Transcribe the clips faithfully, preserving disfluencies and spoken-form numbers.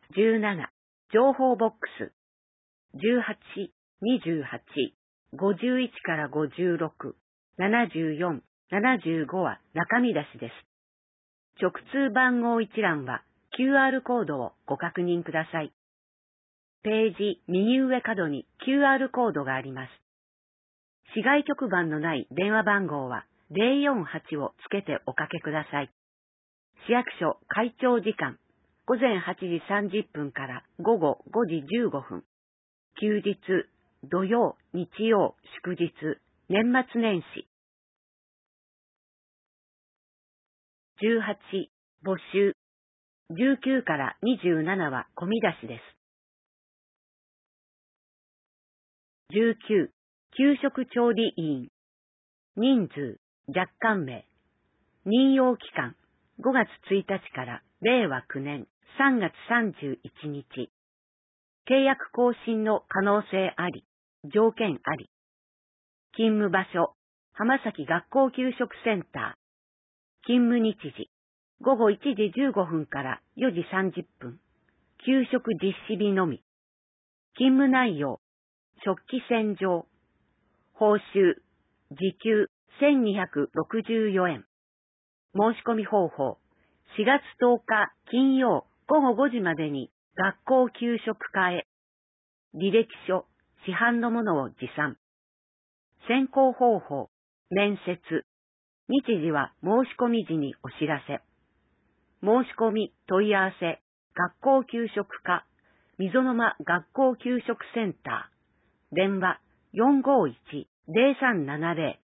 じゅうなな、情報ボックス。じゅうはち、にじゅうはち、ごじゅういちからごじゅうろく、ななじゅうよん、ななじゅうごは中身出しです。直通番号一覧は キューアール コードをご確認ください。ページ右上角に キューアール コードがあります。市外局番のない電話番号はゼロよんはちをつけておかけください。市役所開庁時間、ごぜんはちじさんじゅっぷんからごごごじじゅうごふん。休日、土曜、日曜、祝日、年末年始。じゅうはち、募集。じゅうきゅうからにじゅうななは込み出しです。じゅうきゅう、給食調理委員。人数、若干名。任用期間、ごがつついたちかられいわきゅうねんさんがつさんじゅういちにち。契約更新の可能性あり、条件あり。勤務場所、浜崎学校給食センター。勤務日時、ごごいちじじゅうごふんからよじさんじゅっぷん。給食実施日のみ。勤務内容、食器洗浄。報酬、時給せんにひゃくろくじゅうよえん。申し込み方法、しがつとおか金曜ごごごじまでに学校給食課へ。履歴書、市販のものを持参。選考方法、面接。日時は申し込み時にお知らせ。申し込み、問い合わせ、学校給食課、溝沼学校給食センター。電話、よんごいち、ゼロさんななゼ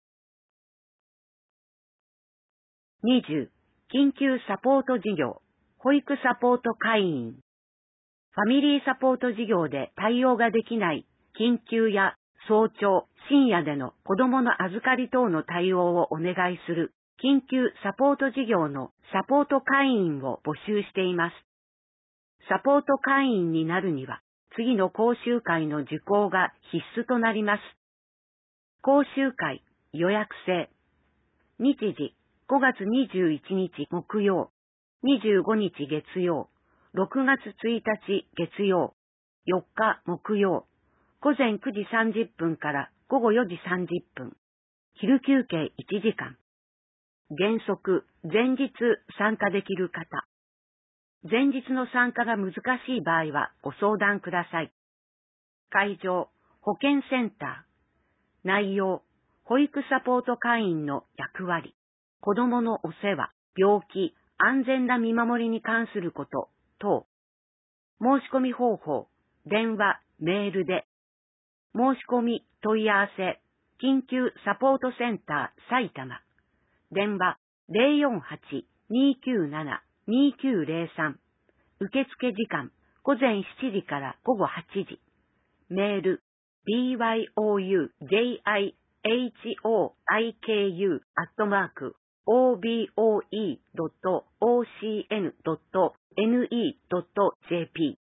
ロ。にじゅう、緊急サポート事業、保育サポート会員。ファミリーサポート事業で対応ができない緊急や早朝、深夜での子供の預かり等の対応をお願いする緊急サポート事業のサポート会員を募集しています。サポート会員になるには次の講習会の受講が必須となります。講習会予約制。日時ごがつにじゅういちにち木曜、にじゅうごにち月曜、ろくがつついたち月曜、よっか木曜、ごぜんくじさんじゅっぷんからごごよじさんじゅっぷん、昼休憩いちじかん。原則、前日参加できる方。前日の参加が難しい場合はご相談ください。会場、保健センター。内容、保育サポート会員の役割。子供のお世話、病気、安全な見守りに関すること等。申し込み方法、電話、メールで。申し込み、問い合わせ、緊急サポートセンター埼玉。電話、ゼロよんはち、にきゅうなな、にきゅうゼロさん。受付時間、ごぜんしちじからごごはちじ。メール、ビーワイオーユージェイアイエイチオーアイケーユー アットマーク オービーオーイードットオーシーエヌドットエヌイードットジェーピ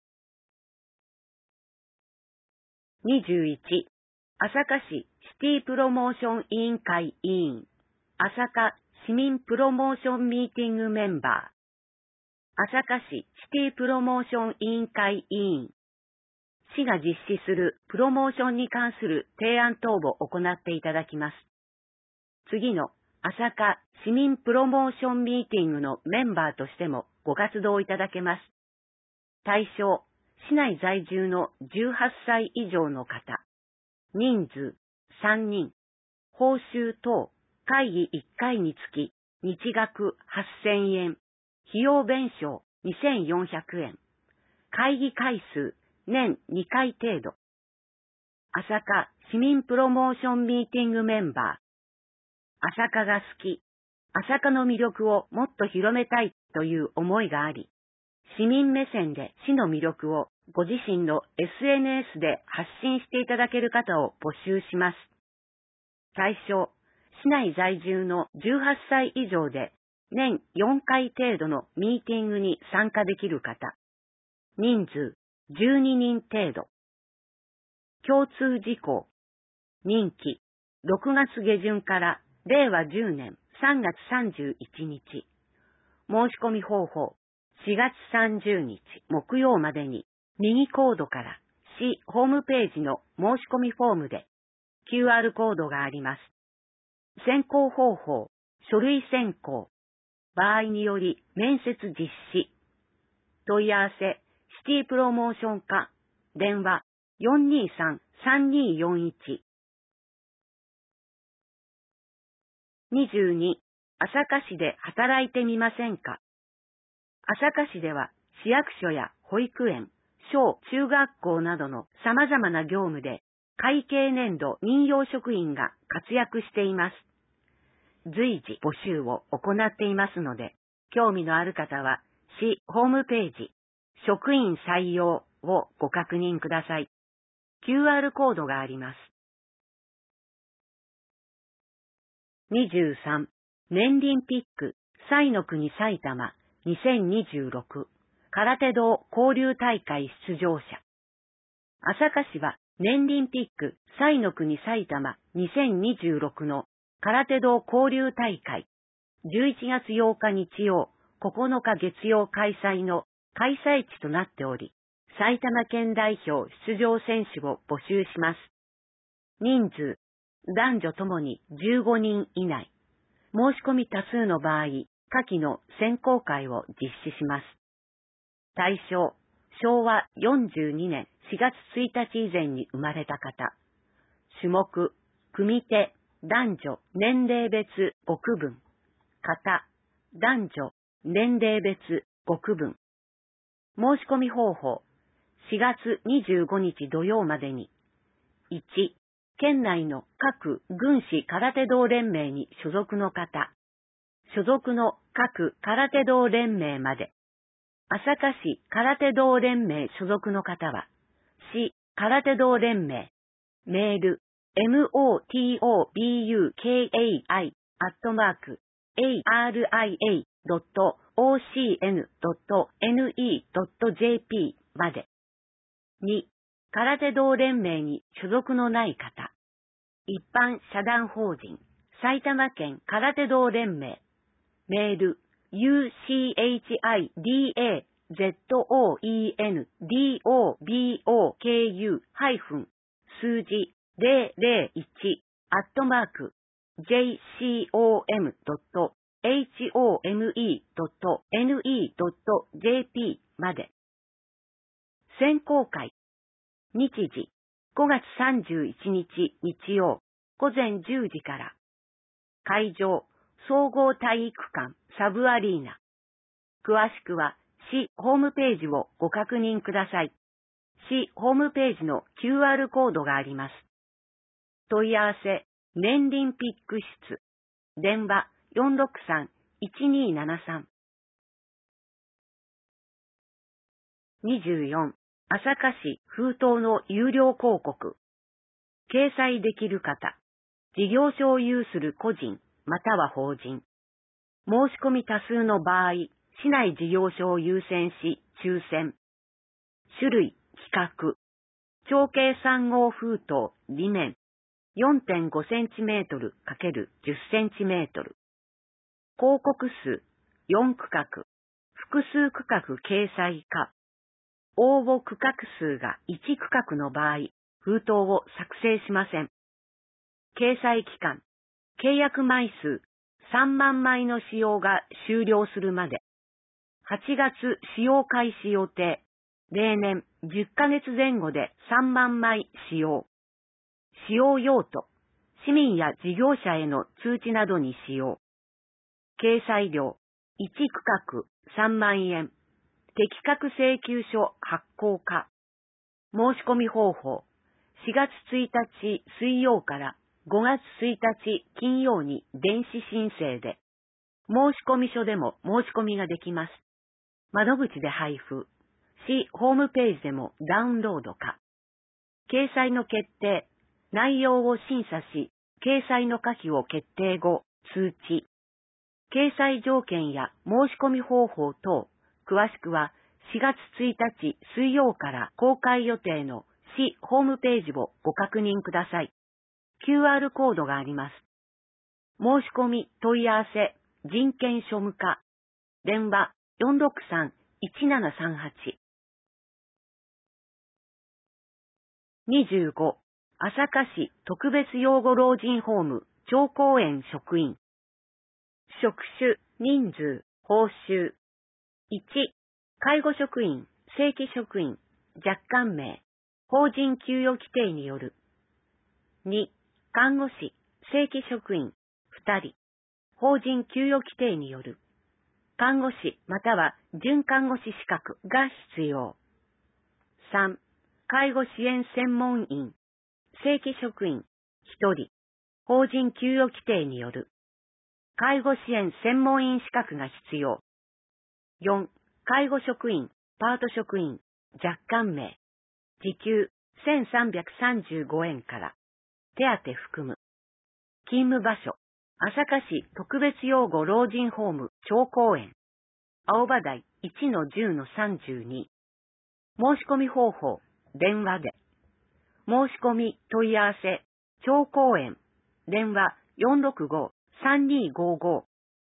ー。にじゅういち、朝霞市シティプロモーション委員会委員、朝霞市民プロモーションミーティングメンバー、朝霞市シティプロモーション委員会委員、市が実施するプロモーションに関する提案等を行っていただきます。次の朝霞市民プロモーションミーティングのメンバーとしてもご活動いただけます。対象、市内在住のじゅうはっさい以上の方。人数、さんにん。報酬等、会議いっかいにつき、日額はっせんえん。費用弁償にせんよんひゃくえん。会議回数、年にかい程度。朝霞市民プロモーションミーティングメンバー。朝霞が好き、朝霞の魅力をもっと広めたいという思いがあり、市民目線で市の魅力をご自身の エスエヌエス で発信していただける方を募集します。対象、市内在住のじゅうはっさい以上で年よんかい程度のミーティングに参加できる方。人数じゅうににん程度。共通事項。任期ろくがつげじゅんかられいわじゅうねんさんがつさんじゅういちにち。申し込み方法。 しがつさんじゅうにち木曜までに右コードから市ホームページの申し込みフォームで キューアール コードがあります。選考方法、書類選考、場合により面接実施、問い合わせ、シティプロモーション課、電話 よんにーさん さんにーよんいち。にじゅうに、朝霞市で働いてみませんか。朝霞市では市役所や保育園、小中学校などの様々な業務で会計年度任用職員が活躍しています。随時募集を行っていますので、興味のある方は市ホームページ、職員採用をご確認ください。キューアール コードがあります。にじゅうさん、年輪ピック、彩の国埼玉にせんにじゅうろく、空手道交流大会出場者。朝霞市は年輪ピック、彩の国埼玉にせんにじゅうろくの空手道交流大会、じゅういちがつようか日曜、ここのか月曜開催の開催地となっており、埼玉県代表出場選手を募集します。人数、男女ともにじゅうごにん以内。申し込み多数の場合、下記の選考会を実施します。対象、しょうわよんじゅうにねんしがつついたち以前に生まれた方。種目、組手、男女、年齢別ご区分。型、男女、年齢別ご区分。申し込み方法、しがつにじゅうごにち土曜までに。いち、県内の各郡市空手道連盟に所属の方。所属の各空手道連盟まで。朝霞市空手道連盟所属の方は、市空手道連盟、メール、motobukai アットマーク aria.ocn.ne.jp まで。に、空手道連盟に所属のない方。一般社団法人、埼玉県空手道連盟、メール、uchizoendoboku 数字ゼロゼロいちアットマーク jcom.home.ne.jp まで。選考会。日時、ごがつさんじゅういちにち日曜、ごぜんじゅうじから。会場、総合体育館サブアリーナ。詳しくは、市ホームページをご確認ください。市ホームページの キューアール コードがあります。問い合わせ、年輪ピック室。電話 よんろくさん いちにーななさん。にじゅうよん、朝霞市封筒の有料広告。掲載できる方。事業所を有する個人、または法人。申し込み多数の場合、市内事業所を優先し、抽選。種類、規格。長径さん号封筒、裏面。よんてんごセンチメートル×じゅっセンチメートル。広告数、よん区画。複数区画掲載か。応募区画数がいち区画の場合、封筒を作成しません。掲載期間、契約枚数、さんまんまいの使用が終了するまで。はちがつ使用開始予定。例年じゅっかげつぜん後でさんまんまい使用。使用用途、市民や事業者への通知などに使用。掲載料、いち区画さんまんえん。適格請求書発行か。申し込み方法、しがつついたち水曜からごがつついたち金曜に電子申請で、申込書でも申し込みができます。窓口で配布、市ホームページでもダウンロードか。掲載の決定、内容を審査し、掲載の可否を決定後、通知。掲載条件や申し込み方法等、詳しくはしがつついたち水曜から公開予定の市ホームページをご確認ください。キューアール コードがあります。申し込み問い合わせ人権庶務課電話 よんろくさんいちななさんはち。にじゅうご、朝霞市特別養護老人ホーム長公園職員。職種、人数、報酬。いち、介護職員、正規職員、若干名、法人給与規定による。に、看護師、正規職員、ふたり、法人給与規定による。看護師または準看護師資格が必要。さん、介護支援専門員、正規職員、ひとり、法人給与規定による。介護支援専門員資格が必要。よん、介護職員、パート職員、若干名、時給せんさんびゃくさんじゅうごえんから、手当含む。勤務場所、朝霞市特別養護老人ホーム長公園、青葉台 いちのじゅうのさんじゅうに。申し込み方法、電話で。申し込み問い合わせ、長公園、電話 よんろくご さんにーごーごー。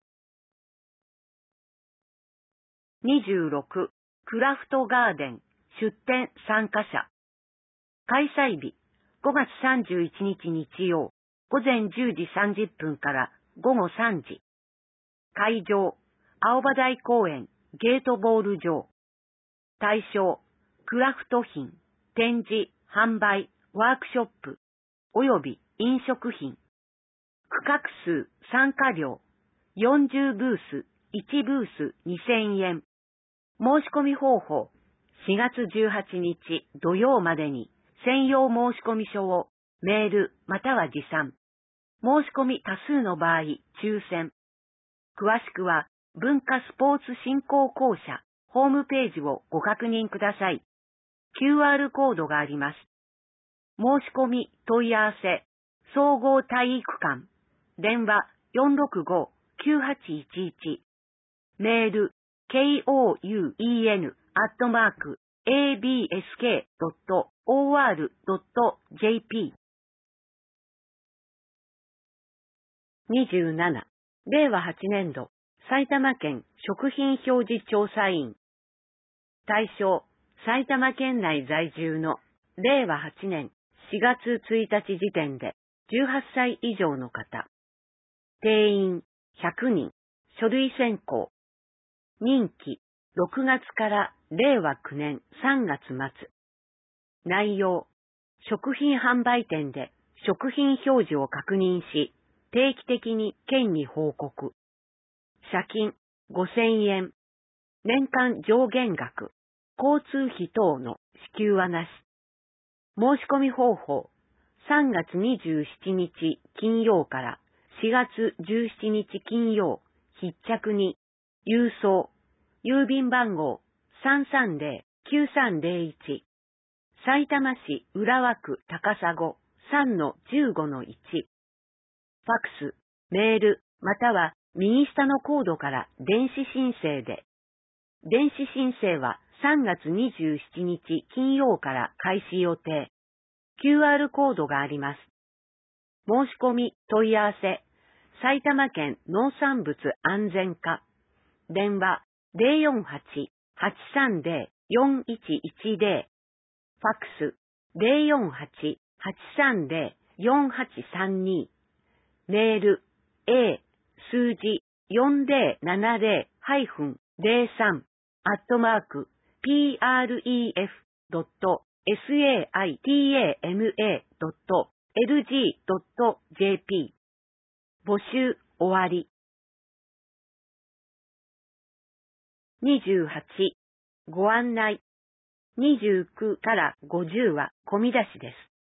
にじゅうろく、クラフトガーデン、出店参加者。開催日、ごがつさんじゅういちにち日曜、午前じゅうじさんじゅっぷんからごごさんじ。会場、青葉台公園、ゲートボール場。対象、クラフト品、展示、販売、ワークショップ、および飲食品。区画数、参加料、よんじゅうブース、いちブースにせんえん。申し込み方法、しがつじゅうはちにち土曜までに専用申込書をメールまたは持参。申し込み多数の場合、抽選。詳しくは文化スポーツ振興公社ホームページをご確認ください。キューアール コードがあります。申し込み問い合わせ、総合体育館、電話 よんろくご きゅうはちいちいち、メール ケーオーユーイーエヌ アットマーク エービーエスケー ドット オーアール ドット ジェーピー。にじゅうなな、れいわはちねんど、埼玉県食品表示調査員。対象、埼玉県内在住のれいわはちねんしがつついたち時点でじゅうはっさい以上の方。定員ひゃくにん、書類選考。任期ろくがつかられいわきゅうねんさんがつまつ。内容、食品販売店で食品表示を確認し、定期的に県に報告。謝金ごせんえん。年間上限額、交通費等の支給はなし。申し込み方法、さんがつにじゅうしちにち金曜からしがつじゅうしちにち金曜、必着に、郵送、郵便番号 さんさんぜろ きゅうさんぜろいち、さいたま市浦和区高砂 さんのじゅうごのいち、ファクス、メール、または右下のコードから電子申請で、電子申請はさんがつにじゅうしちにち金曜から開始予定。キューアール コードがあります。申し込み問い合わせ、埼玉県農産物安全課、電話 ゼロよんはち はちさんぜろ よんいちいちぜろ、ファックス ゼロよんはち はちさんぜろ よんはちさんに、メール A 数字 よんぜろななぜろ ゼロさん アットマーク ピーアールイーエフ ドット サイタマ ドット エルジー ドット ジェーピー。募集終わり。にじゅうはち、ご案内。にじゅうきゅうからごじゅうは込み出しです。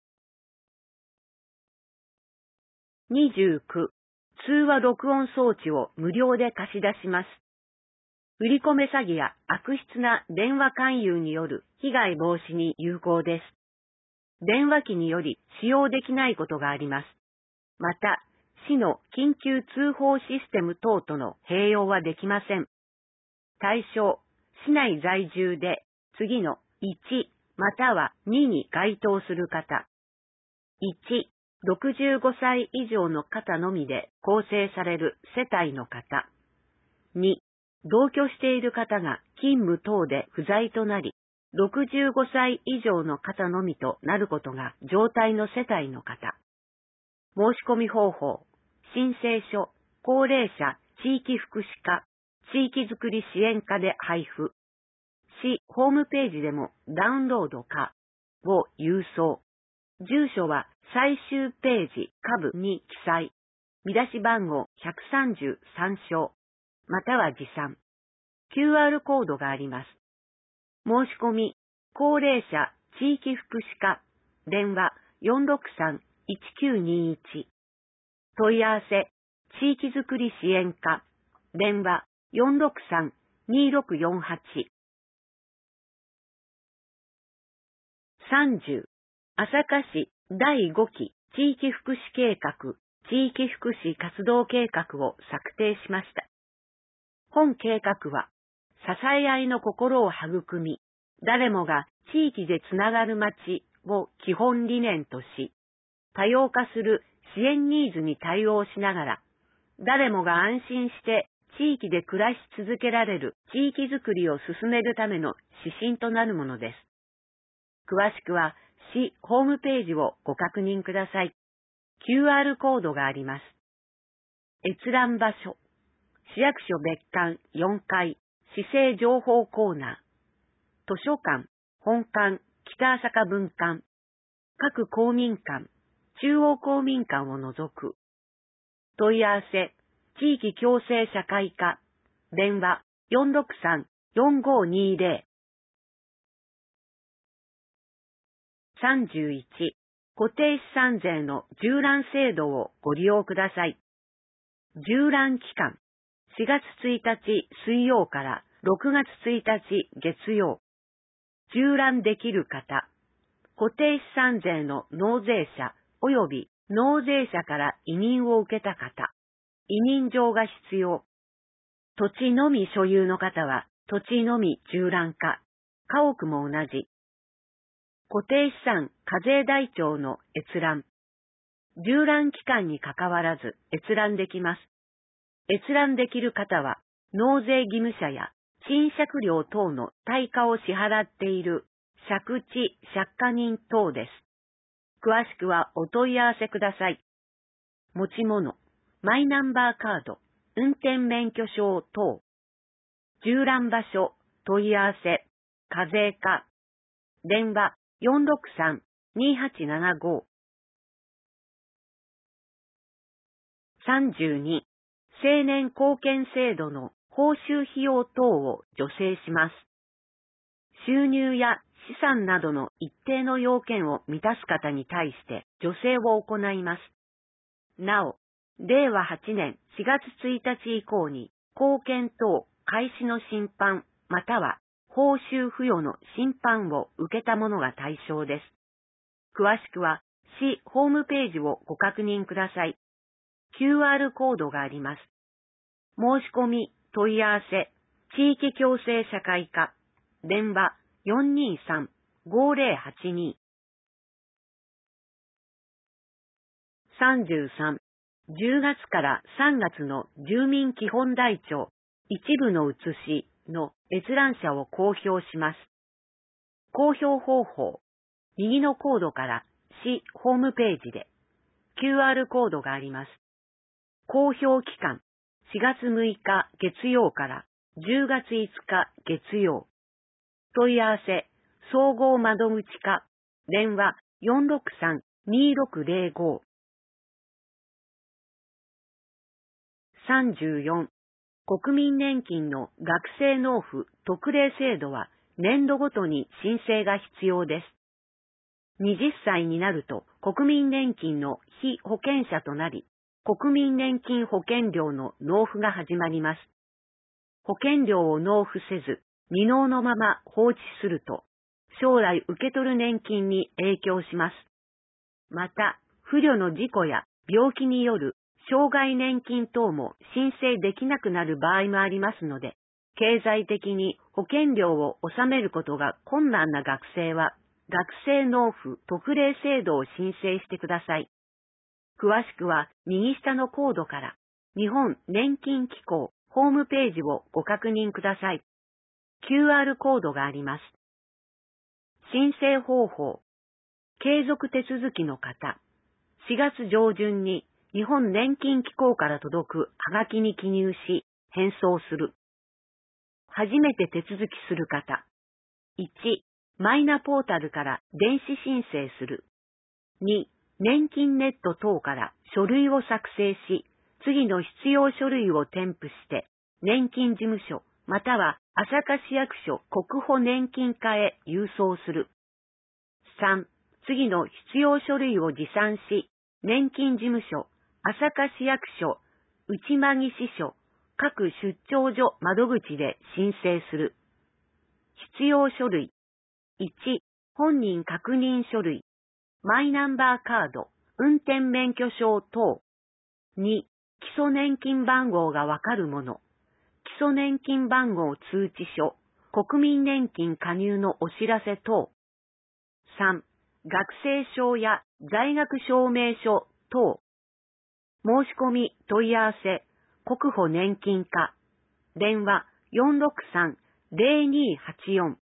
にじゅうきゅう、通話録音装置を無料で貸し出します。振り込め詐欺や悪質な電話勧誘による被害防止に有効です。電話機により使用できないことがあります。また、市の緊急通報システム等との併用はできません。対象、市内在住で次のいちまたはにに該当する方。いち、ろくじゅうごさい以上の方のみで構成される世帯の方。に、 同居している方が勤務等で不在となり、ろくじゅうごさい以上の方のみとなることが状態の世帯の方。申し込み方法、申請書、高齢者、地域福祉課、地域づくり支援課で配布。市ホームページでもダウンロードかを郵送。住所は最終ページ下部に記載。見出し番号ひゃくさんじゅうさん章、または持参。キューアール コードがあります。申し込み、高齢者地域福祉課、電話 よんろくさんいちきゅうにいち。問い合わせ、地域づくり支援課、電話 よんろくさんにろくよんはち。さんじゅう、朝霞市だいごき地域福祉計画、地域福祉活動計画を策定しました。本計画は、支え合いの心を育み、誰もが地域でつながる街を基本理念とし、多様化する支援ニーズに対応しながら、誰もが安心して地域で暮らし続けられる地域づくりを進めるための指針となるものです。詳しくは市ホームページをご確認ください。キューアール コードがあります。閲覧場所。市役所別館よんかい、市政情報コーナー。図書館、本館、北朝霞分館。各公民館、中央公民館を除く。問い合わせ、地域共生社会課。電話よんろくさんよんごにゼロ。さんじゅういち、固定資産税の縦覧制度をご利用ください。縦覧期間、しがつついたち水曜からろくがつついたち月曜。縦覧できる方、固定資産税の納税者及び納税者から委任を受けた方、委任状が必要。土地のみ所有の方は土地のみ縦覧か、家屋も同じ。固定資産課税台帳の閲覧。縦覧期間にかかわらず閲覧できます。閲覧できる方は、納税義務者や賃借料等の対価を支払っている借地借家人等です。詳しくはお問い合わせください。持ち物、マイナンバーカード、運転免許証等。縦覧場所、問い合わせ、課税課。電話よんろくさんにはちななご。さんじゅうに、青年貢献制度の報酬費用等を助成します。収入や資産などの一定の要件を満たす方に対して助成を行います。なお、れいわはちねんしがつついたち以降に貢献等開始の審判または報酬付与の審判を受けた者が対象です。詳しくは市ホームページをご確認ください。キューアール コードがあります。申し込み、問い合わせ、地域共生社会課、電話よんにさんごゼロはちに。さんじゅうさん、じゅうがつからさんがつの住民基本台帳、一部の写しの閲覧者を公表します。公表方法、右のコードから市ホームページで、キューアール コードがあります。公表期間、しがつむいか月曜からじゅうがついつか月曜。問い合わせ、総合窓口課、電話よんろくさんにろくゼロご。さんじゅうよん、国民年金の学生納付特例制度は年度ごとに申請が必要です。はたちになると国民年金の被保険者となり、国民年金保険料の納付が始まります。保険料を納付せず、未納のまま放置すると、将来受け取る年金に影響します。また、不慮の事故や病気による障害年金等も申請できなくなる場合もありますので、経済的に保険料を納めることが困難な学生は、学生納付特例制度を申請してください。詳しくは右下のコードから、日本年金機構ホームページをご確認ください。キューアール コードがあります。申請方法。継続手続きの方。しがつ上旬に日本年金機構から届くはがきに記入し、返送する。初めて手続きする方。いち、マイナポータルから電子申請する。に、年金ネット等から書類を作成し、次の必要書類を添付して、年金事務所または朝霞市役所国保年金課へ郵送する。さん、次の必要書類を持参し、年金事務所、朝霞市役所、内間木支所、各出張所窓口で申請する。必要書類。いち、本人確認書類、マイナンバーカード、運転免許証等。に、基礎年金番号がわかるもの。基礎年金番号通知書、国民年金加入のお知らせ等。さん、学生証や在学証明書等。申し込み問い合わせ、国保年金課。電話 よんろくさん ゼロにーはちよん。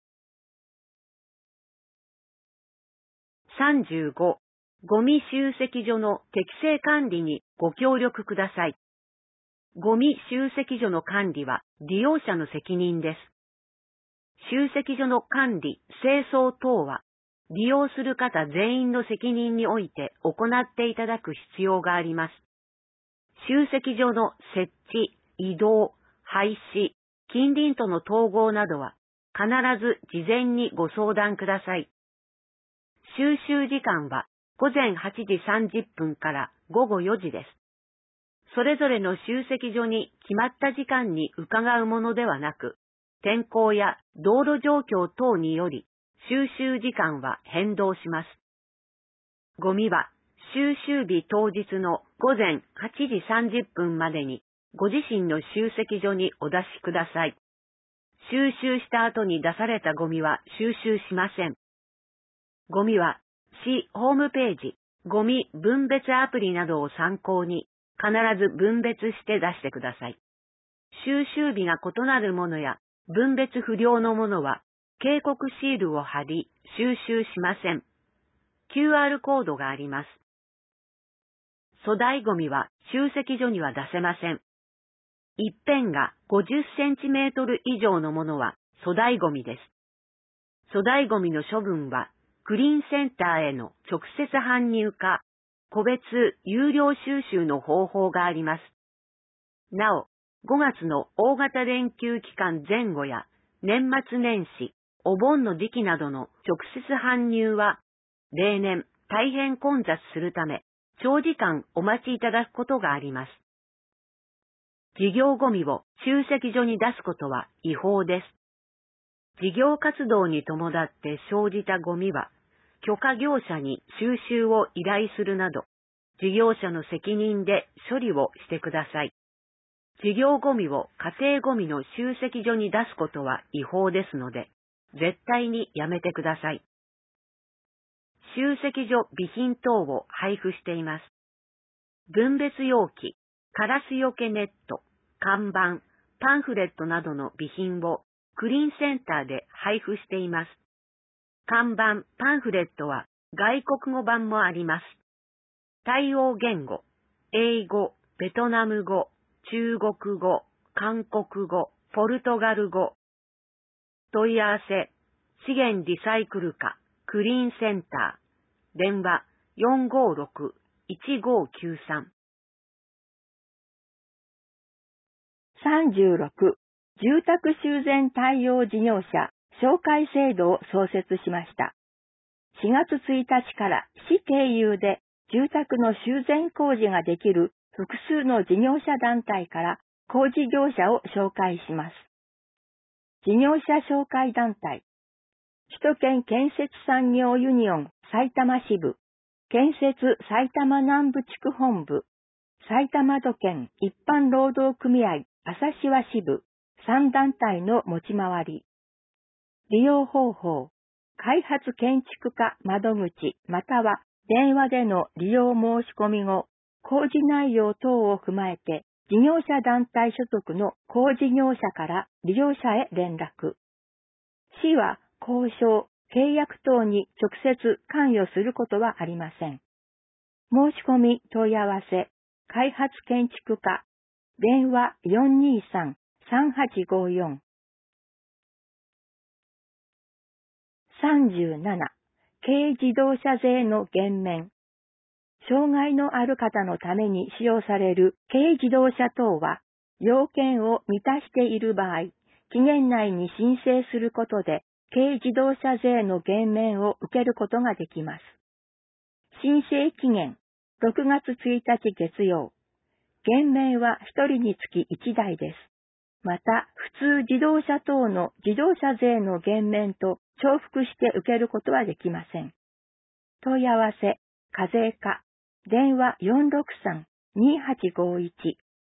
さんじゅうご、ゴミ集積所の適正管理にご協力ください。ゴミ集積所の管理は利用者の責任です。集積所の管理、清掃等は利用する方全員の責任において行っていただく必要があります。集積所の設置、移動、廃止、近隣との統合などは必ず事前にご相談ください。収集時間はごぜんはちじさんじゅっぷんからごごよじです。それぞれの集積所に決まった時間に伺うものではなく、天候や道路状況等により収集時間は変動します。ゴミは収集日当日のごぜんはちじさんじゅっぷんまでにご自身の集積所にお出しください。収集した後に出されたゴミは収集しません。ゴミは市ホームページ、ゴミ分別アプリなどを参考に必ず分別して出してください。収集日が異なるものや分別不良のものは警告シールを貼り収集しません。キューアール コードがあります。粗大ゴミは集積所には出せません。一辺がごじゅっセンチメートル以上のものは粗大ゴミです。粗大ゴミの処分はクリーンセンターへの直接搬入か個別有料収集の方法があります。なお、ごがつの大型連休期間前後や年末年始、お盆の時期などの直接搬入は例年大変混雑するため長時間お待ちいただくことがあります。事業ゴミを集積所に出すことは違法です。事業活動に伴って生じたゴミは許可業者に収集を依頼するなど事業者の責任で処理をしてください。事業ゴミを家庭ゴミの集積所に出すことは違法ですので絶対にやめてください。集積所備品等を配布しています。分別容器、カラスよけネット、看板、パンフレットなどの備品をクリーンセンターで配布しています。看板、パンフレットは外国語版もあります。対応言語、英語、ベトナム語、中国語、韓国語、ポルトガル語。問い合わせ、資源リサイクル課、クリーンセンター。電話 よんごろく いちごきゅうさん。 さんじゅうろく、住宅修繕対応事業者紹介制度を創設しました。しがつついたちから市経由で住宅の修繕工事ができる複数の事業者団体から工事業者を紹介します。事業者紹介団体、首都圏建設産業ユニオン埼玉支部、建設埼玉南部地区本部、埼玉土建一般労働組合朝芝支部さん団体の持ち回り。利用方法、開発建築課窓口または電話での利用申し込み後、工事内容等を踏まえて事業者団体所得の公事業者から利用者へ連絡。市は交渉、契約等に直接関与することはありません。申し込み問い合わせ、開発建築課、電話 よんにーさん さんはちごよん。さんじゅうなな、軽自動車税の減免。障害のある方のために使用される軽自動車等は、要件を満たしている場合、期限内に申請することで、軽自動車税の減免を受けることができます。申請期限、ろくがつついたち月曜。減免はひとりにつきいちだいです。また、普通自動車等の自動車税の減免と重複して受けることはできません。問い合わせ、課税課、電話 よんろくさん にはちごいち。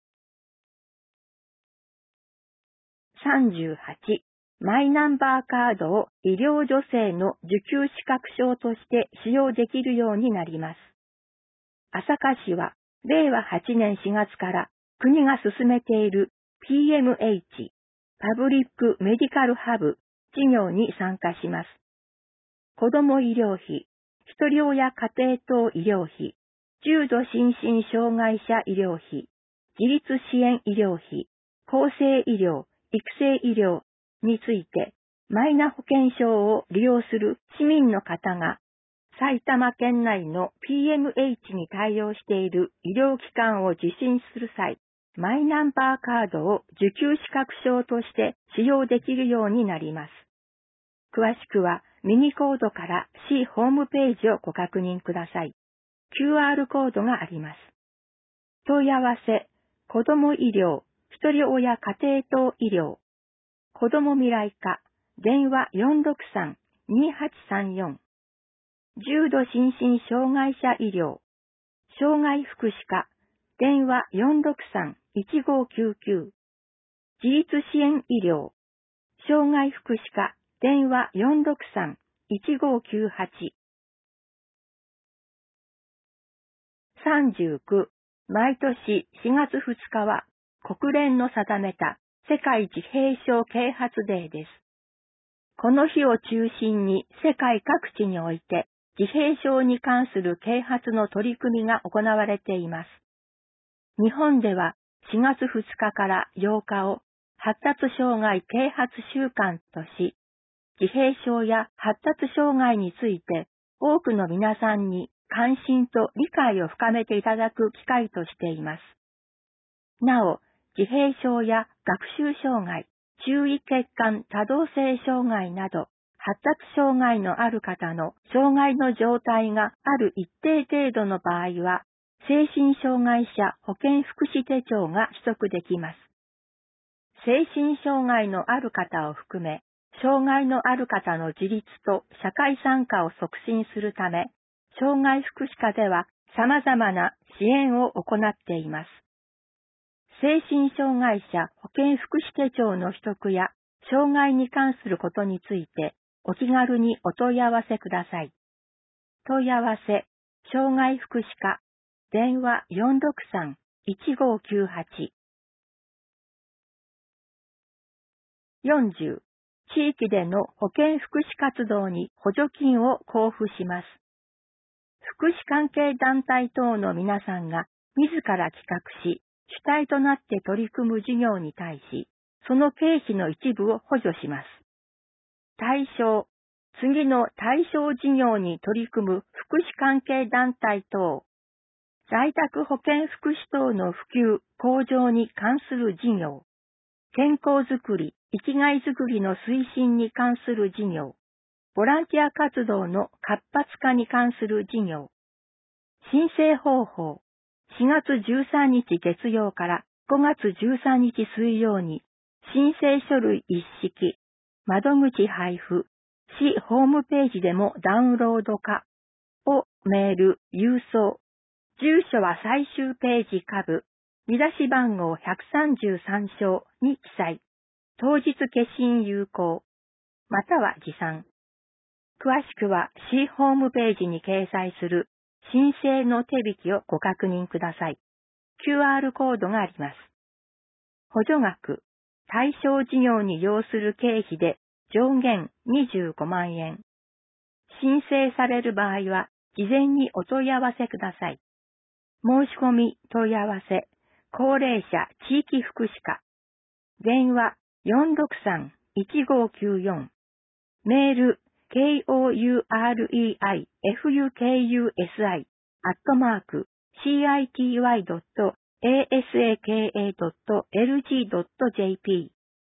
さんじゅうはち、マイナンバーカードを医療助成の受給資格証として使用できるようになります。朝霞市は、れいわはちねんしがつから国が進めている ピーエムエイチ、パブリックメディカルハブ事業に参加します。子ども医療費、ひとり親家庭等医療費、重度心身障害者医療費、自立支援医療費、厚生医療、育成医療について、マイナ保険証を利用する市民の方が、埼玉県内の ピーエムエイチ に対応している医療機関を受診する際、マイナンバーカードを受給資格証として使用できるようになります。詳しくはミニコードから市ホームページをご確認ください。キューアール コードがあります。問い合わせ、子ども医療、ひとり親家庭等医療、子ども未来課、電話 よんろくさん にはちさんよん。重度心身障害者医療、障害福祉課、電話 よんろくさん いちごきゅうきゅう。自立支援医療、障害福祉課、電話 よんろくさん いちごきゅうはち。さんじゅうきゅう、毎年しがつふつかは国連の定めた世界自閉症啓発デーです。この日を中心に世界各地において自閉症に関する啓発の取り組みが行われています。日本ではしがつふつかからようかを発達障害啓発週間とし、自閉症や発達障害について多くの皆さんに関心と理解を深めていただく機会としています。なお、自閉症や学習障害、注意欠陥多動性障害など、発達障害のある方の障害の状態がある一定程度の場合は、精神障害者保健福祉手帳が取得できます。精神障害のある方を含め、障害のある方の自立と社会参加を促進するため、障害福祉課では様々な支援を行っています。精神障害者保健福祉手帳の取得や障害に関することについてお気軽にお問い合わせください。問い合わせ、障害福祉課、電話 よんろくさん いちごきゅうはち。よんじゅう、地域での保健福祉活動に補助金を交付します。福祉関係団体等の皆さんが自ら企画し、主体となって取り組む事業に対し、その経費の一部を補助します。対象、次の対象事業に取り組む福祉関係団体等、在宅保健福祉等の普及、向上に関する事業、健康づくり、生きがいづくりの推進に関する事業、ボランティア活動の活発化に関する事業、申請方法、しがつじゅうさんにち月曜からごがつじゅうさんにち水曜に申請書類一式、窓口配布、市ホームページでもダウンロード化をメール、郵送、住所は最終ページ下部、見出し番号ひゃくさんじゅうさん章に記載、当日消印有効、または持参。詳しくは市ホームページに掲載する申請の手引きをご確認ください。キューアール コードがあります。 補助額、対象事業に要する経費で上限にじゅうごまんえん。申請される場合は、事前にお問い合わせください。申し込み問い合わせ、高齢者地域福祉課。電話 よんろくさん いちごきゅうよん。メール コレイフユケーユーエスアイ アットマーク シーアイティーワイドットエーエスエーケーエードットエルジードットジェーピ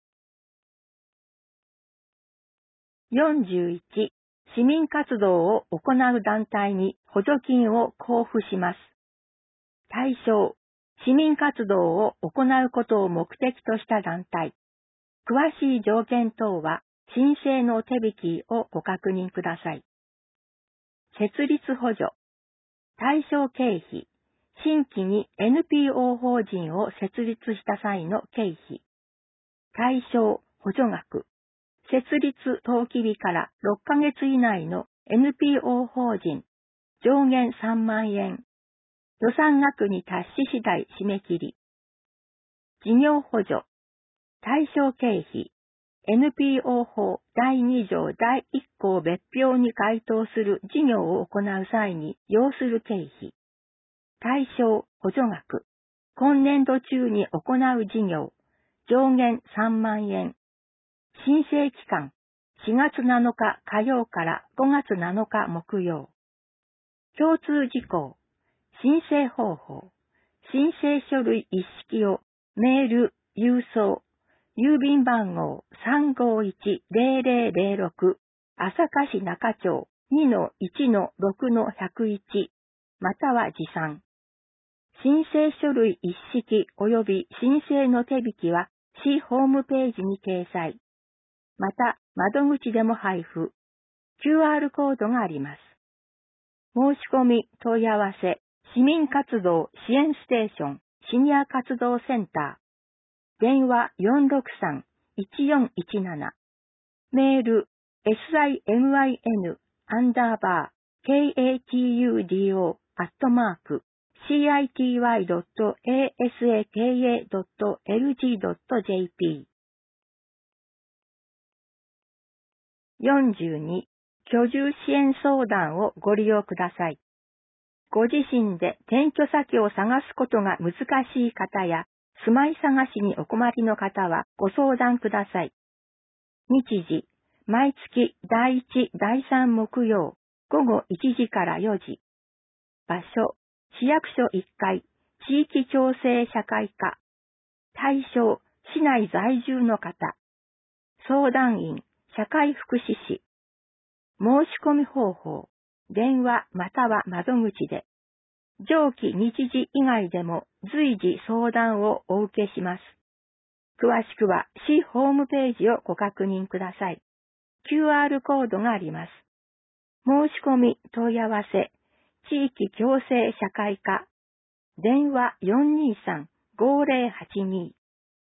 ー。よんじゅういち. 市民活動を行う団体に補助金を交付します。対象、市民活動を行うことを目的とした団体。詳しい条件等は申請の手引きをご確認ください。設立補助。対象経費。新規に エヌピーオー 法人を設立した際の経費。対象補助額。設立登記日からろっかげつ以内の エヌピーオー 法人。上限さんまんえん。予算額に達し次第締め切り。事業補助。対象経費。エヌピーオー 法だいに条だいいっ項別表に該当する事業を行う際に要する経費。対象補助額。今年度中に行う事業。上限さんまんえん。申請期間。しがつなのか火曜からごがつなのか木曜。共通事項。申請方法。申請書類一式をメール、郵送、郵便番号 さんごいちゼロゼロゼロろく 朝霞市中町 にのいちのろくのいちいち または持参。申請書類一式及び申請の手引きは市ホームページに掲載。また、窓口でも配布。キューアール コードがあります。申し込み、問い合わせ、市民活動支援ステーション、シニア活動センター。電話 よんろくさん いちよんいちなな。メール simin アンダーバー katudo アットマーク city.asaka.lg.jp よんじゅうに. 居住支援相談をご利用ください。ご自身で転居先を探すことが難しい方や、住まい探しにお困りの方はご相談ください。日時、毎月だいいち、だいさん木曜、午後いちじからよじ。場所、市役所いっかい、地域共生社会課。対象、市内在住の方。相談員、社会福祉士。申し込み方法、電話または窓口で。上記日時以外でも随時相談をお受けします。詳しくは市ホームページをご確認ください。キューアール コードがあります。申し込み問い合わせ、地域共生社会課。電話 よんにさん ごゼロはちに。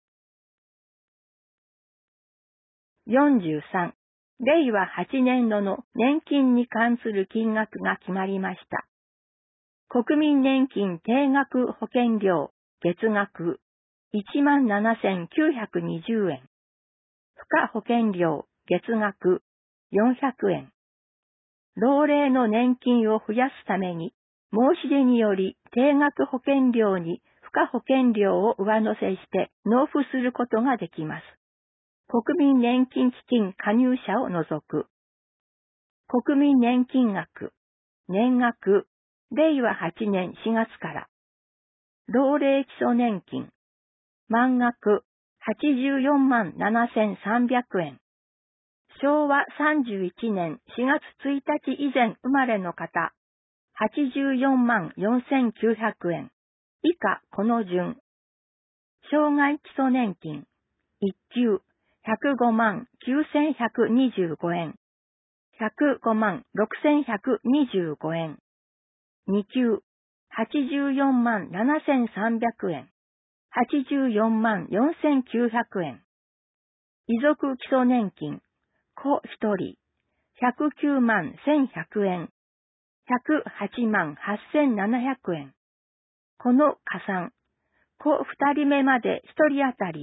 よんじゅうさん. れいわはちねんどの年金に関する金額が決まりました。国民年金定額保険料月額 いちまんななせんきゅうひゃくにじゅうえん。付加保険料月額よんひゃくえん。老齢の年金を増やすために申し出により定額保険料に付加保険料を上乗せして納付することができます。国民年金基金加入者を除く。国民年金額、年額、れいわはちねんしがつから。老齢基礎年金、満額、はちじゅうよんまんななせんさんびゃくえん。しょうわさんじゅういちねんしがつついたち以前生まれの方、はちじゅうよんまんよんせんきゅうひゃくえん。以下この順。障害基礎年金、いっきゅう、ひゃくごまんきゅうせんひゃくにじゅうごえん。ひゃくごまんろくせんひゃくにじゅうごえん。にきゅう、はちじゅうよんまんななせんさんびゃくえん。はちじゅうよんまんよんせんきゅうひゃくえん。遺族基礎年金、子ひとり、ひゃくきゅうまんせんひゃくえん。ひゃくはちまんはっせんななひゃくえん。この加算、子ふたりめまでひとり当たり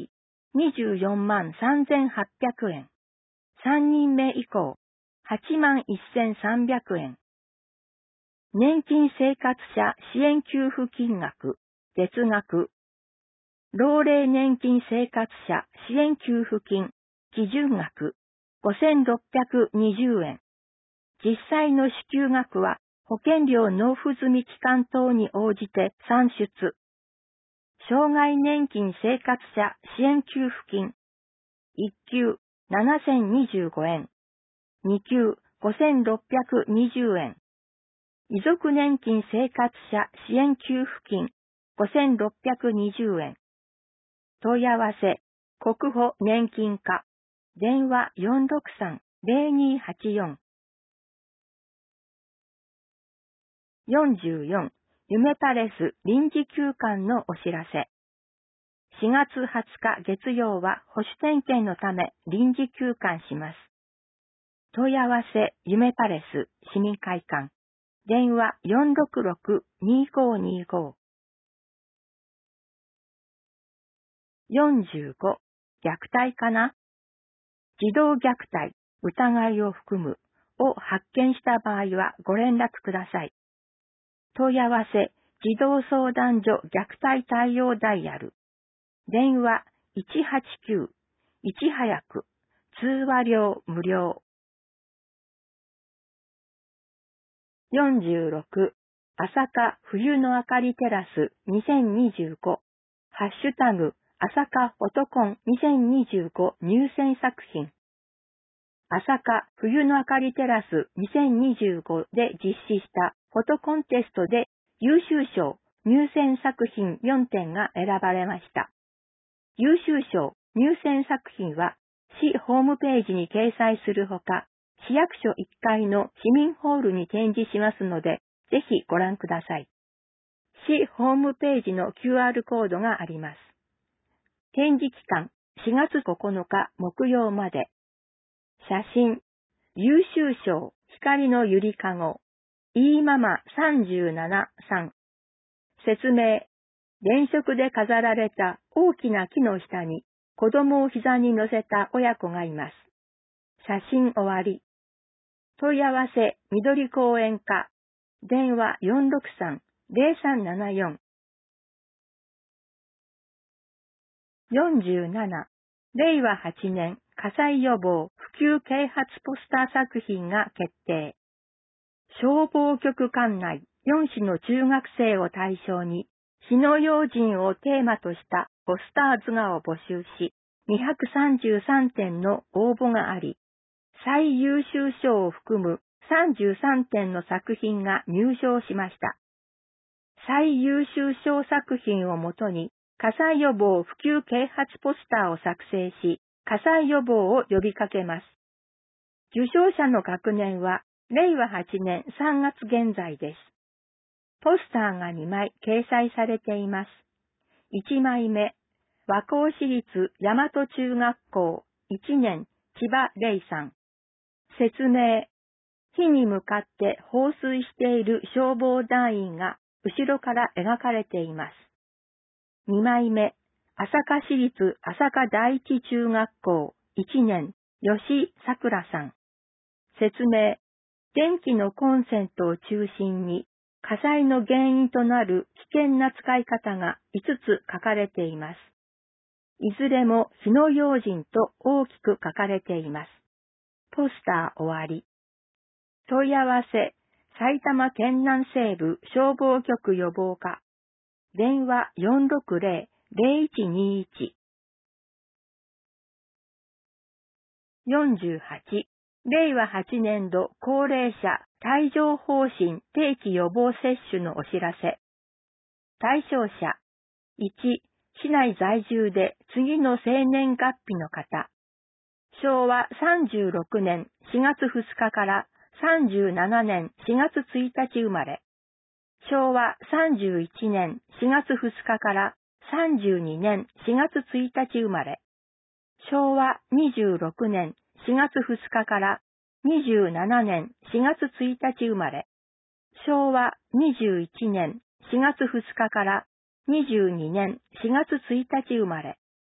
にじゅうよんまんさんぜんはっぴゃくえん。さんにんめ以降、はちまんせんさんびゃくえん。年金生活者支援給付金額、月額。老齢年金生活者支援給付金、基準額、ごせんろっぴゃくにじゅうえん。実際の支給額は保険料納付済み期間等に応じて算出。障害年金生活者支援給付金。いっ級ななせんにじゅうごえん。に級ごせんろっぴゃくにじゅうえん。遺族年金生活者支援給付金ごせんろっぴゃくにじゅうえん。問い合わせ、国保年金課。電話 よんろくさん ぜろにはちよん。よんじゅうよん、夢パレス臨時休館のお知らせ。しがつはつか月曜は保守点検のため臨時休館します。問い合わせ、夢パレス市民会館。電話 よんろくろく にごにご。よんじゅうご、虐待かな？児童虐待、疑いを含むを発見した場合はご連絡ください。問い合わせ、児童相談所虐待対応ダイヤル。電話いちはちきゅう、いち早く、通話料無料。よんじゅうろく、朝霞冬の明かりテラスにせんにじゅうご。ハッシュタグ、朝霞フォトコンにせんにじゅうご入選作品。朝霞冬の明かりテラスにせんにじゅうごで実施したフォトコンテストで優秀賞入選作品よんてんが選ばれました。優秀賞入選作品は市ホームページに掲載するほか、市役所いっかいの市民ホールに展示しますので、ぜひご覧ください。市ホームページの キューアール コードがあります。展示期間しがつここのか木曜まで。写真、優秀賞光のゆりかご、いいママさんじゅうななさん。説明、電飾で飾られた大きな木の下に子供を膝に乗せた親子がいます。写真終わり。問い合わせ、緑公園課。電話 よんろくさん ぜろさんななよん。よんじゅうなな、れいわはちねん火災予防普及啓発ポスター作品が決定。消防局管内よん市の中学生を対象に、火の用心をテーマとしたポスター図画を募集し、にひゃくさんじゅうさんてんの応募があり、最優秀賞を含むさんじゅうさんてんの作品が入賞しました。最優秀賞作品をもとに、火災予防普及啓発ポスターを作成し、火災予防を呼びかけます。受賞者の学年は、れいわはちねんさんがつ現在です。ポスターがにまい掲載されています。いちまいめ、和光市立大和中学校いちねん千葉玲さん。説明、火に向かって放水している消防団員が後ろから描かれています。にまいめ、朝霞市立朝霞第一中学校いちねん吉さくらさん。説明、電気のコンセントを中心に火災の原因となる危険な使い方がいつつ書かれています。いずれも火の用心と大きく書かれています。ポスター終わり。問い合わせ、埼玉県南西部消防局予防課。電話 よんろくぜろ ぜろいちにいち。よんじゅうはち、れいわはちねん度高齢者帯状疱疹定期予防接種のお知らせ。対象者、いち、市内在住で次の生年月日の方。しょうわさんじゅうろくねんしがつふつかからさんじゅうななねんしがつついたち生まれ。しょうわさんじゅういちねんしがつふつかからさんじゅうにねんしがつついたち生まれ。しょうわにじゅうろくねんしがつふつかからにじゅうななねんしがつついたち生まれ。しょうわにじゅういちねんしがつふつかからにじゅうにねんしがつついたち生まれ。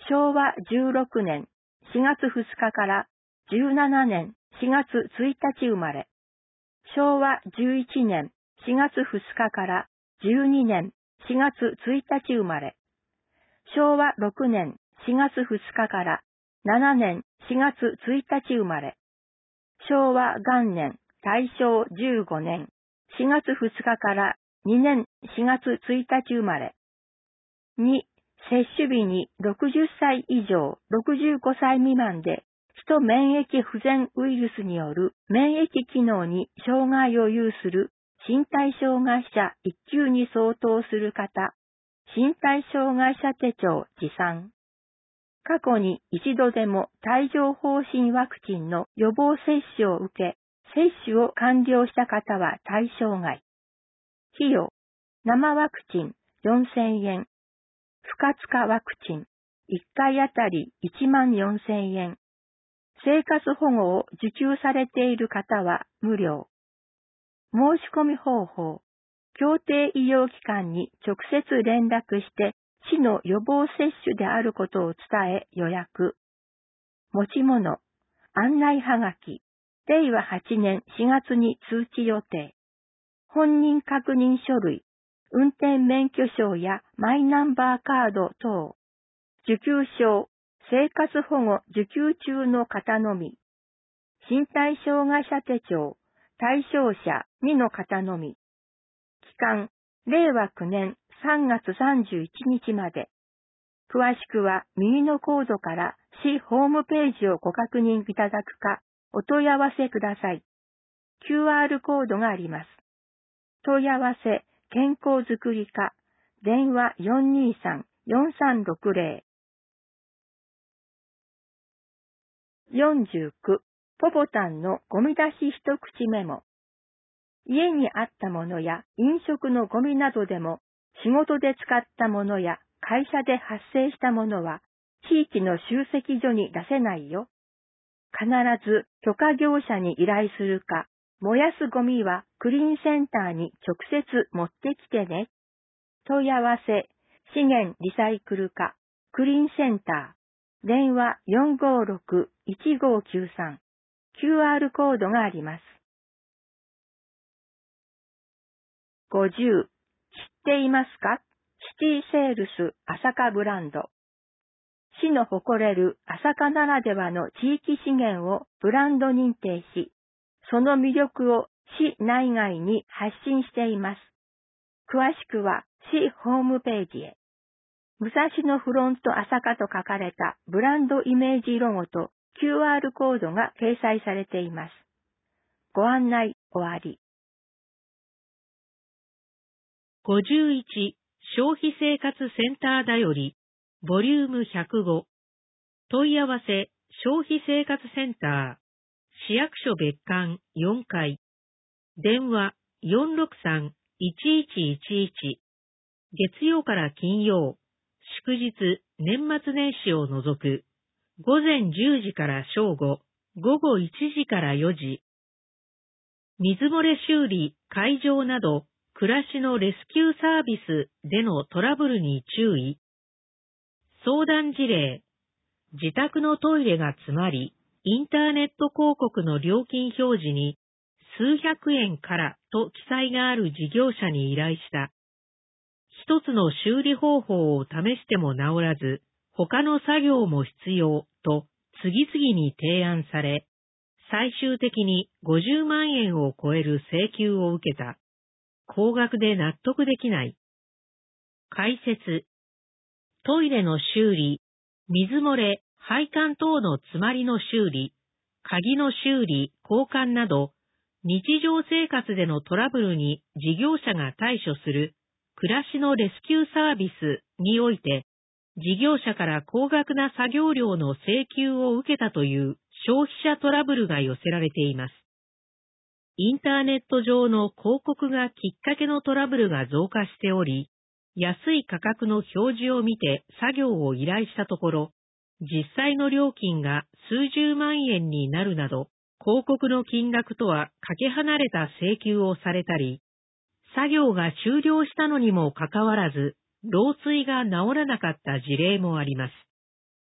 しょうわじゅうろくねんしがつふつかからじゅうななねんしがつついたち生まれ。しょうわじゅういちねんしがつふつかからじゅうにねんしがつついたち生まれ。しょうわろくねんしがつふつかからななねんしがつついたち生まれ。しょうわがんねんたいしょうじゅうごねんしがつふつかからにねんしがつついたち生まれ。に、接種日にろくじゅっさい以上ろくじゅうごさい未満で、ヒト免疫不全ウイルスによる免疫機能に障害を有する身体障害者いっきゅうに相当する方、身体障害者手帳持参。過去に一度でも帯状疱疹ワクチンの予防接種を受け、接種を完了した方は対象外。費用、生ワクチンよんせんえん。不活化ワクチンいっかいあたりいちまんよんせんえん。生活保護を受給されている方は無料。申し込み方法、協定医療機関に直接連絡して市の予防接種であることを伝え予約。持ち物、案内はがき、れいわはちねんしがつに通知予定。本人確認書類、運転免許証やマイナンバーカード等。受給証、生活保護受給中の方のみ。身体障害者手帳、対象者にの方のみ。期間、れいわきゅうねんさんがつさんじゅういちにちまで。詳しくは右のコードから市ホームページをご確認いただくか、お問い合わせください。キューアール コードがあります。問い合わせ、健康づくり課、電話 よんにーさんよんさんろくぜろ。よんじゅうきゅう、ポポタンのゴミ出し一口メモ。家にあったものや飲食のゴミなどでも、仕事で使ったものや会社で発生したものは、地域の集積所に出せないよ。必ず許可業者に依頼するか、燃やすゴミはクリーンセンターに直接持ってきてね。問い合わせ、資源リサイクル課、クリーンセンター、電話 よんごーろくいちごーきゅうさん、キューアール コードがあります。ごじゅう、知っていますか？シティセールス朝霞ブランド。市の誇れる朝霞ならではの地域資源をブランド認定し、その魅力を市内外に発信しています。詳しくは市ホームページへ。武蔵野フロント朝霞と書かれたブランドイメージロゴと キューアール コードが掲載されています。ご案内終わり。 ごじゅういち消費生活センターだよりボリュームひゃくご問い合わせ消費生活センター市役所別館よんかい電話 よんろくさんいちいちいちいち 月曜から金曜祝日年末年始を除くごぜんじゅうじから正午ごごいちじからよじ水漏れ修理解錠など暮らしのレスキューサービスでのトラブルに注意。相談事例。自宅のトイレが詰まり、インターネット広告の料金表示に数百円からと記載がある事業者に依頼した。一つの修理方法を試しても治らず、他の作業も必要と次々に提案され、最終的にごじゅうまんえんを超える請求を受けた。高額で納得できない。解説。トイレの修理、水漏れ、配管等の詰まりの修理、鍵の修理、交換など、日常生活でのトラブルに事業者が対処する暮らしのレスキューサービスにおいて、事業者から高額な作業料の請求を受けたという消費者トラブルが寄せられています。インターネット上の広告がきっかけのトラブルが増加しており、安い価格の表示を見て作業を依頼したところ、実際の料金が数十万円になるなど、広告の金額とはかけ離れた請求をされたり、作業が終了したのにもかかわらず、漏水が治らなかった事例もあります。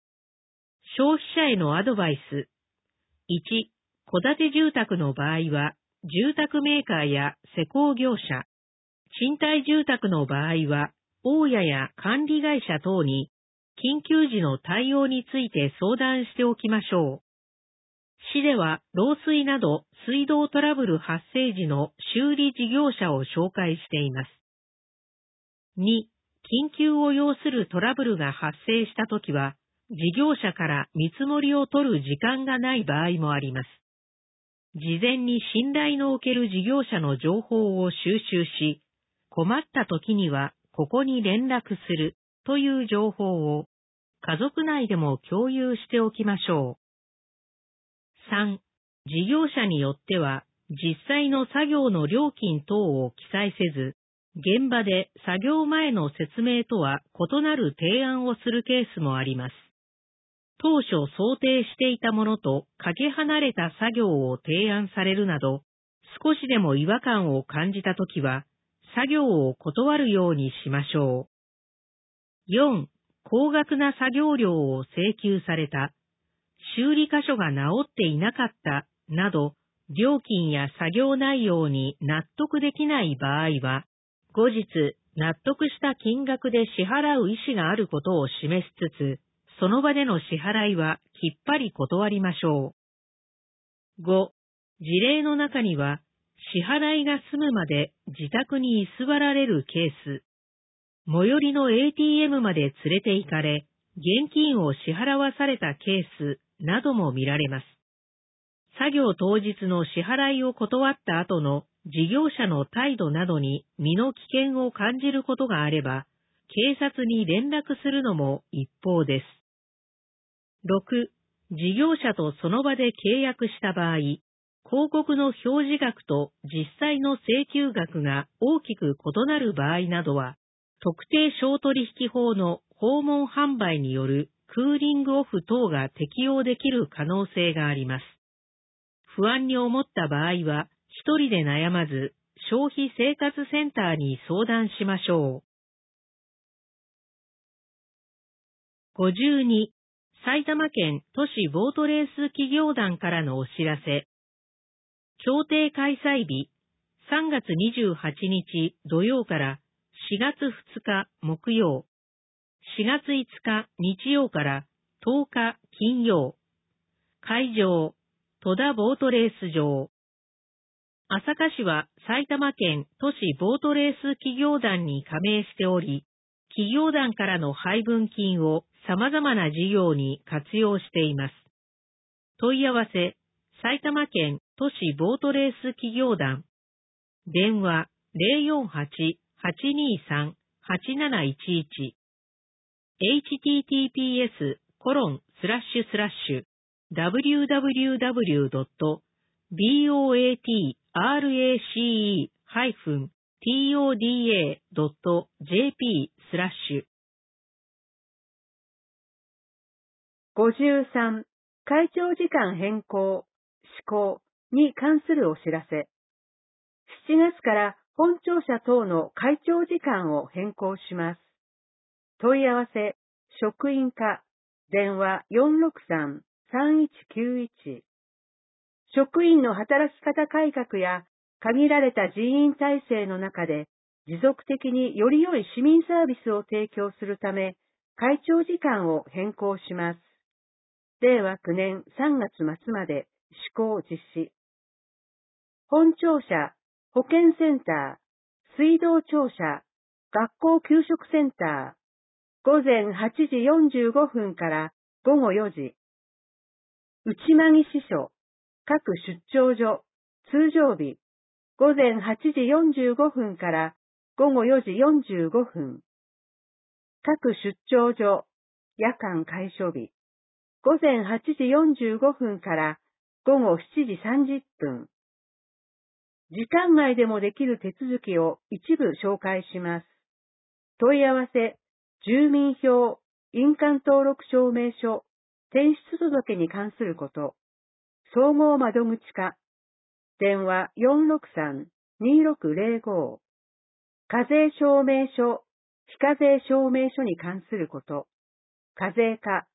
消費者へのアドバイス。いち、戸建て住宅の場合は、住宅メーカーや施工業者、賃貸住宅の場合は、大家や管理会社等に、緊急時の対応について相談しておきましょう。市では、漏水など水道トラブル発生時の修理事業者を紹介しています。に、緊急を要するトラブルが発生したときは、事業者から見積もりを取る時間がない場合もあります。事前に信頼のおける事業者の情報を収集し、困った時にはここに連絡するという情報を家族内でも共有しておきましょう。さん、事業者によっては実際の作業の料金等を記載せず、現場で作業前の説明とは異なる提案をするケースもあります。当初想定していたものとかけ離れた作業を提案されるなど、少しでも違和感を感じたときは、作業を断るようにしましょう。よん、高額な作業料を請求された、修理箇所が直っていなかった、など、料金や作業内容に納得できない場合は、後日納得した金額で支払う意思があることを示しつつ、その場での支払いはきっぱり断りましょう。ご、事例の中には、支払いが済むまで自宅に居座られるケース、最寄りの エーティーエム まで連れて行かれ、現金を支払わされたケースなども見られます。作業当日の支払いを断った後の事業者の態度などに身の危険を感じることがあれば、警察に連絡するのも一方です。ろく、事業者とその場で契約した場合、広告の表示額と実際の請求額が大きく異なる場合などは、特定商取引法の訪問販売によるクーリングオフ等が適用できる可能性があります。不安に思った場合は、一人で悩まず、消費生活センターに相談しましょう。ごじゅうに、埼玉県都市ボートレース企業団からのお知らせ。協定開催日、さんがつにじゅうはちにち土曜からしがつふつか木曜、しがついつか日曜からとおか金曜。会場、戸田ボートレース場。朝霞市は埼玉県都市ボートレース企業団に加盟しており、企業団からの配分金を様々な事業に活用しています。問い合わせ、埼玉県都市ボートレース企業団。電話 ゼロよんはち はちにーさん はちなないちいち。エイチティーティーピーエスコロンスラッシュスラッシュダブリューダブリューダブリュードットボートレースハイフントダドットジェーピースラッシュ。 ごじゅうさん、会長時間変更、施行に関するお知らせ。しちがつから本庁舎等の会長時間を変更します。問い合わせ、職員課、電話 よんろくさん さんいちきゅういち。職員の働き方改革や限られた人員体制の中で持続的により良い市民サービスを提供するため、会長時間を変更します。れいわきゅうねんさんがつまつまで施行実施。本庁舎、保健センター、水道庁舎、学校給食センター、ごぜんはちじよんじゅうごふんからごごよじ。内間木支所、各出張所、通常日、ごぜんはちじよんじゅうごふんからごごよじよんじゅうごふん。各出張所、夜間開所日、ごぜんはちじよんじゅうごふんからごごしちじさんじゅっぷん。時間外でもできる手続きを一部紹介します。問い合わせ、住民票、印鑑登録証明書、転出届に関すること、総合窓口課、電話 よんろくさん にろくゼロご、課税証明書、非課税証明書に関すること、課税課、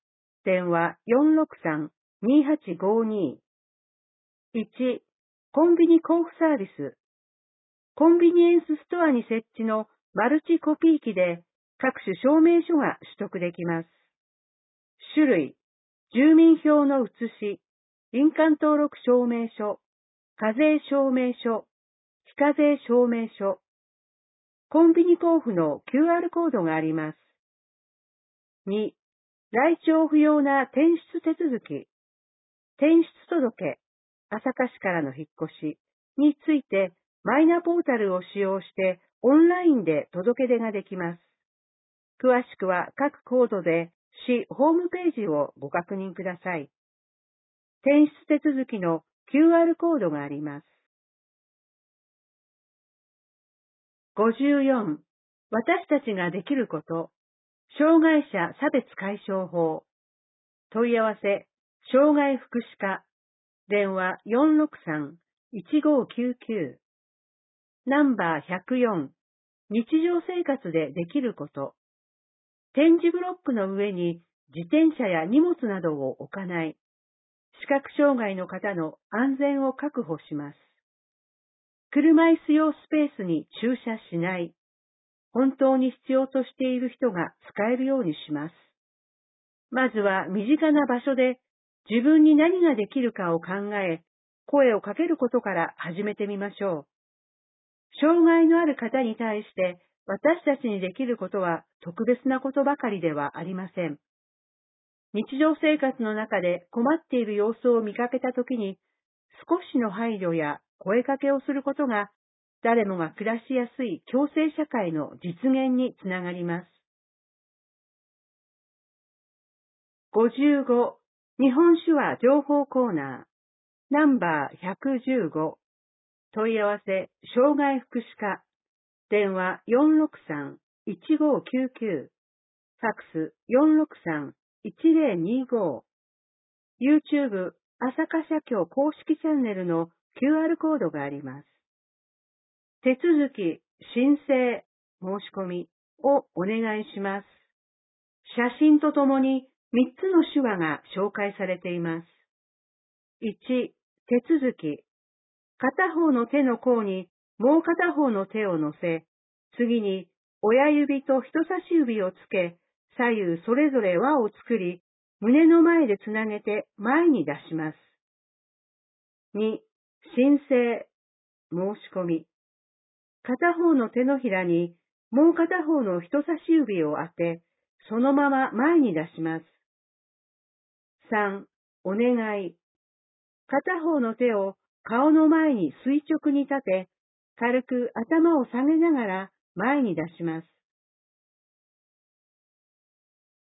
電話 よんろくさん にはちごに。いち. コンビニ交付サービス。コンビニエンスストアに設置のマルチコピー機で各種証明書が取得できます。種類、住民票の写し、印鑑登録証明書、課税証明書、非課税証明書。コンビニ交付の キューアール コードがあります。に. 来庁不要な転出手続き。転出届、朝霞市からの引っ越しについてマイナポータルを使用してオンラインで届け出ができます。詳しくは各コードで市ホームページをご確認ください。転出手続きの キューアール コードがあります。ごじゅうよん. 私たちができること。障害者差別解消法。問い合わせ、障害福祉課。電話 よんろくさん いちごきゅうきゅう。ナンバーひゃくよん。日常生活でできること。点字ブロックの上に自転車や荷物などを置かない。視覚障害の方の安全を確保します。車椅子用スペースに駐車しない。本当に必要としている人が使えるようにします。まずは身近な場所で自分に何ができるかを考え、声をかけることから始めてみましょう。障害のある方に対して私たちにできることは特別なことばかりではありません。日常生活の中で困っている様子を見かけたときに、少しの配慮や声かけをすることが、誰もが暮らしやすい共生社会の実現につながります。ごじゅうご. 日本手話情報コーナー。ナンバーひゃくじゅうご。問い合わせ、障害福祉課。電話 よんろくさん いちごきゅうきゅう。ファックス よんろくさん いちぜろにご。YouTube 朝霞社協公式チャンネルの キューアール コードがあります。手続き、申請、申し込みをお願いします。写真とともにみっつの手話が紹介されています。いち. 手続き。片方の手の甲にもう片方の手を乗せ、次に親指と人差し指をつけ、左右それぞれ輪を作り、胸の前でつなげて前に出します。に. 申請、申し込み。片方の手のひらにもう片方の人差し指を当て、そのまま前に出します。さん. お願い。片方の手を顔の前に垂直に立て、軽く頭を下げながら前に出します。